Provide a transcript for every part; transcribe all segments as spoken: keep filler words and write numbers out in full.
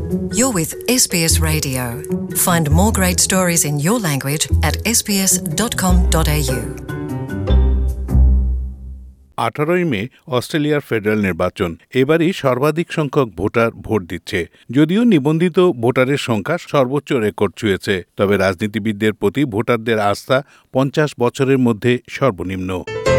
You're with S B S Radio. Find more great stories in your language at s b s dot com dot a u. আঠারোই মে অস্ট্রেলিয়ার federal নির্বাচন। এবারই সর্বাধিক সংখ্যক voter vote দিচ্ছে। যদিও নিবন্ধিত ভোটারের সংখ্যা সর্বোচ্চ রেকর্ড ছুঁয়েছে, তবে রাজনীতিবিদদের প্রতি ভোটারদের আস্থা পঞ্চাশ বছরের মধ্যে সর্বনিম্ন।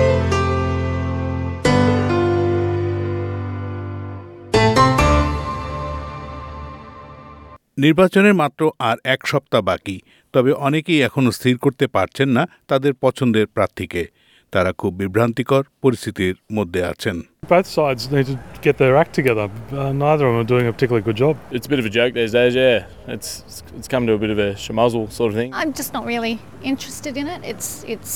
নির্বাচনের মাত্র আর এক সপ্তাহ বাকি, তবে অনেকেই এখনও স্থির করতে পারছেন না তাদের পছন্দের প্রার্থীকে। তারা খুব বিভ্রান্তিকর পরিস্থিতির মধ্যে আছেন। Both sides need to get their act together. Uh, neither of them are doing a particularly good job. It's a bit of a joke these days, yeah. It's it's come to a bit of a schmozzle sort of thing. I'm just not really interested in it. It's it's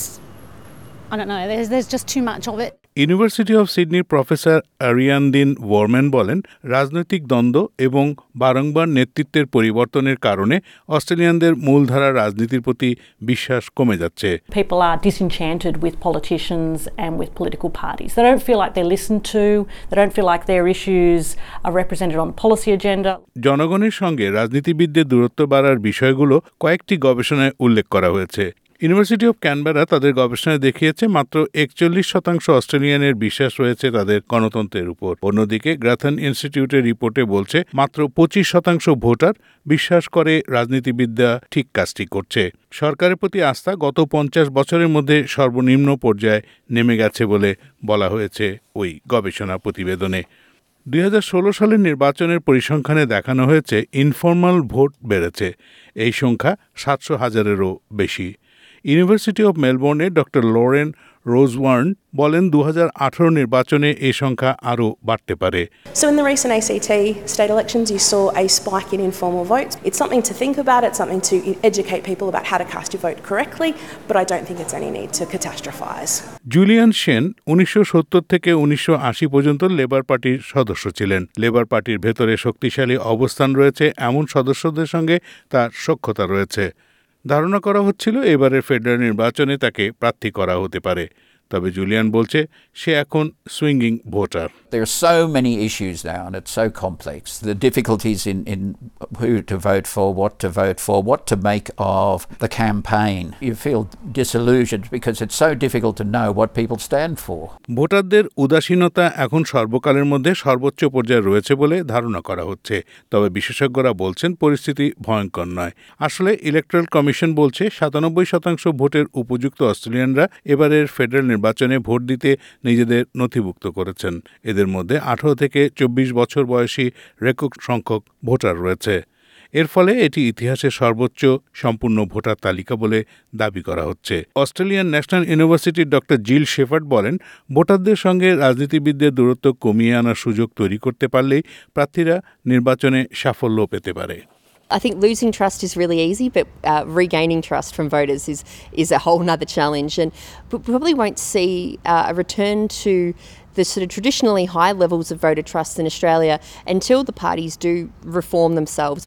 I don't know. There's there's just too much of it. University of সিডনির professor Ariadne Vromen বলেন, রাজনৈতিক দ্বন্দ্ব এবং বারংবার নেতৃত্বের পরিবর্তনের কারণে অস্ট্রেলিয়ানদের মূলধারা রাজনীতির প্রতি বিশ্বাস কমে যাচ্ছে। People are disenchanted with politicians and with political parties. They don't feel like they're listened to. They don't feel like their issues are represented on the policy agenda. জনগণের সঙ্গে রাজনীতিবিদদের দূরত্ব বাড়ার বিষয়গুলো কয়েকটি গবেষণায় উল্লেখ করা হয়েছে। ইউনিভার্সিটি অফ ক্যানবেরা তাদের গবেষণায় দেখিয়েছে মাত্র একচল্লিশ শতাংশ অস্ট্রেলিয়ানের বিশ্বাস রয়েছে তাদের গণতন্ত্রের উপর। অন্যদিকে গ্রাথন ইনস্টিটিউটের রিপোর্টে বলছে মাত্র পঁচিশ শতাংশ ভোটার বিশ্বাস করে রাজনীতিবিদরা ঠিক কাজটি করছে। সরকারের প্রতি আস্থা গত পঞ্চাশ বছরের মধ্যে সর্বনিম্ন পর্যায়ে নেমে গেছে বলে বলা হয়েছে ওই গবেষণা প্রতিবেদনে। দুই হাজার ষোলো সালের নির্বাচনের পরিসংখ্যানে দেখানো হয়েছে ইনফর্মাল ভোট বেড়েছে। এই সংখ্যা সাতশো হাজারেরও বেশি। ইউনিভার্সিটি অফ মেলবোর্নে ডক্টর লরেন রোজওয়ার্ন বলেন, দু হাজার আঠারো নির্বাচনে এই সংখ্যা আরও বাড়তে পারে। So in the recent A C T state elections, you saw a spike in informal votes. It's something to think about. It's something to educate people about how to cast your vote correctly, but I don't think it's any need to catastrophize. Julian Shane উনিশশো সত্তর থেকে উনিশশো আশি পর্যন্ত labour পার্টির সদস্য ছিলেন। Labour পার্টির ভেতরে শক্তিশালী অবস্থান রয়েছে এমন সদস্যদের সঙ্গে তার সখ্যতা রয়েছে। ধারণা করা হচ্ছিল এবারের ফেডারেল নির্বাচনে তাকে প্রার্থী করা হতে পারে, তবে জুলিয়ান বলছে সে এখন swinging voter. There are so many issues now and it's so complex. The difficulties in, in who to vote for, what to vote for, what to make of the campaign. You feel disillusioned because it's so difficult to know what people stand for. ভোটারদের উদাসীনতা এখন সর্বকালের মধ্যে সর্বোচ্চ পর্যায়ে রয়েছে বলে ধারণা করা হচ্ছে, তবে বিশেষজ্ঞরা বলছেন পরিস্থিতি ভয়ঙ্কর নয়। আসলে ইলেকট্রাল কমিশন বলছে সাতানব্বই শতাংশ ভোটের উপযুক্ত অস্ট্রেলিয়ানরা এবারের ফেডারেল নির্বাচনে ভোট দিতে নিজেদের নথিভুক্ত করেছেন। এদের মধ্যে আঠারো থেকে চব্বিশ বছর বয়সী রেকর্ড সংখ্যক ভোটার রয়েছে। এর ফলে এটি ইতিহাসের সর্বোচ্চ সম্পূর্ণ ভোটার তালিকা বলে দাবি করা হচ্ছে। অস্ট্রেলিয়ান ন্যাশনাল ইউনিভার্সিটির ডক্টর জিল শেফার্ড বলেন, ভোটারদের সঙ্গে রাজনীতিবিদদের দূরত্ব কমিয়ে আনার সুযোগ তৈরি করতে পারলেই প্রার্থীরা নির্বাচনে সাফল্য পেতে পারে। I think losing trust is really easy, but uh, regaining trust from voters is is a whole nother challenge, and we probably won't see uh, a return to the sort of traditionally high levels of voter trust in Australia until the parties do reform themselves.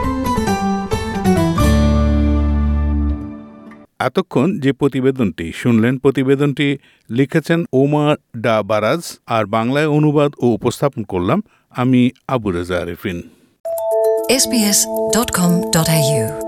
এতক্ষণ যে প্রতিবেদনটি শুনলেন, প্রতিবেদনটি লিখেছেন ওমার ডা বারাজ, আর বাংলায় অনুবাদ ও উপস্থাপন করলাম আমি Abu Reza Arefin. s b s dot com dot a u